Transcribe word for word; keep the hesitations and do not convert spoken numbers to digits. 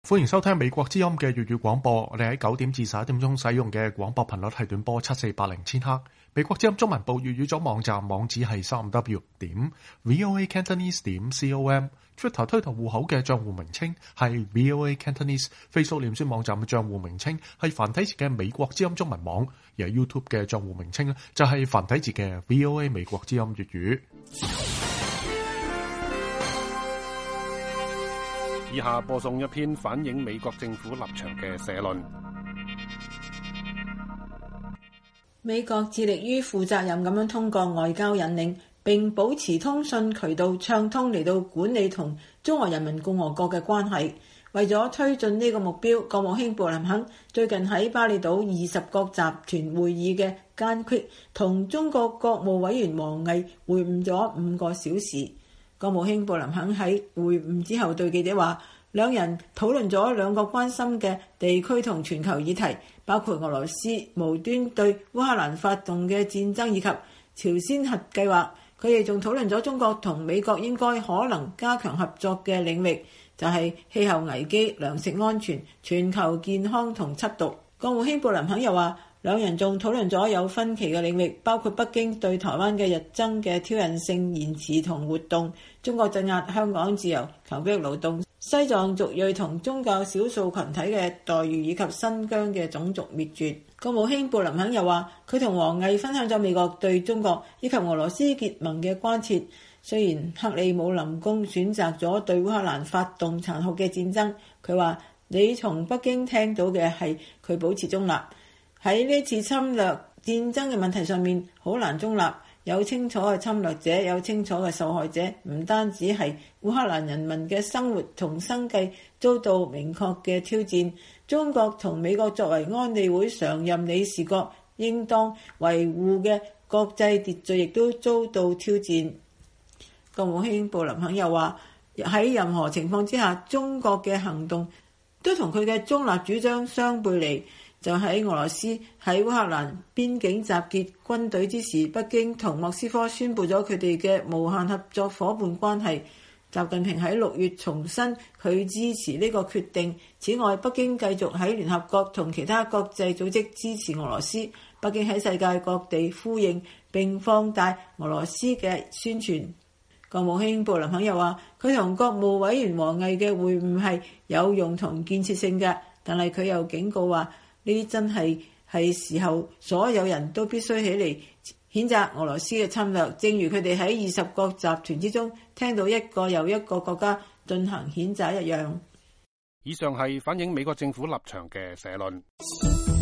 歡迎收聽美國之音嘅粵語廣播。我哋喺九點至十一點鐘使用嘅廣播頻率係短波七四八零千赫。美國之音中文部粵語組網站網址係三 w 點 voa cantonese 點 com。Twitter 推特戶口嘅賬戶名稱係 voa cantonese。Facebook 臉書網站嘅賬戶名稱係繁體字嘅美國之音中文網，而 YouTube 嘅賬戶名稱咧就係繁體字嘅 voa 美國之音粵語。 以下播送一篇反映美國政府立場嘅社論。 美國致力於負責任咁樣通過外交引領，並保持通訊渠道暢通嚟到管理同中華人民共和國嘅關係。為咗推進呢個目標，國務卿布林肯最近喺巴厘島二十國集團會議嘅間隙，同中國國務委員王毅會晤咗五個小時。國務卿布林肯喺會晤之後對記者話，兩人討論咗兩個關心嘅地區同全球議題，包括俄羅斯無端對烏克蘭發動嘅戰爭以及朝鮮核計劃。佢哋仲討論咗中國同美國應該可能加強合作嘅領域，就係氣候危機、糧食安全、全球健康同緝毒。國務卿布林肯又話，兩人仲討論咗有分歧嘅領域，包括北京對台灣嘅日增嘅挑釁性言辭同活動，中國鎮壓香港自由強迫勞動、西藏族裔同宗教少數群體嘅待遇，以及新疆嘅種族滅絕。國務卿布林肯又話，佢同王毅分享咗美國對中國以及俄羅斯結盟嘅關切。雖然克里姆林宮選擇咗對烏克蘭發動殘酷嘅戰爭，佢話你從北京聽到嘅係佢保持中立。喺呢次侵略戰爭嘅問題上面，好難中立，有清楚嘅侵略者，有清楚嘅受害者，唔單止係烏克蘭人民嘅生活同生計遭到明確嘅挑戰，中國同美國作為安理會常任理事國，應當維護嘅國際秩序亦都遭到挑戰。國務卿布林肯又話，喺任何情況之下，中國嘅行動都同佢嘅中立主張相背離。就喺俄羅斯喺烏克蘭邊境集結軍隊之時，北京同莫斯科宣布咗佢哋嘅無限合作夥伴關係。習近平喺六月重申佢支持呢個決定。此外，北京繼續喺聯合國同其他國際組織支持俄羅斯。北京喺世界各地呼應並放大俄羅斯嘅宣傳。國務卿布林肯又話，佢同國務委員王毅嘅會晤係有用同建設性嘅，但係佢又警告話，呢啲真係係時候，所有人都必須起嚟譴責俄羅斯嘅侵略，正如佢哋喺二十國集團之中聽到一個又一個國家進行譴責一樣。 以上係反映美國政府立場嘅社論。